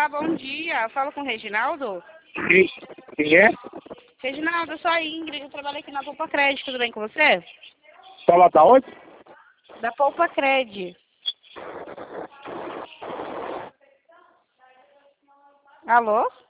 Olá, bom dia. Falo com o Reginaldo. Quem é? Reginaldo, eu sou a Ingrid, eu trabalho aqui na Poupa Cred, tudo bem com você? Fala da onde? Da Poupa Cred. Alô?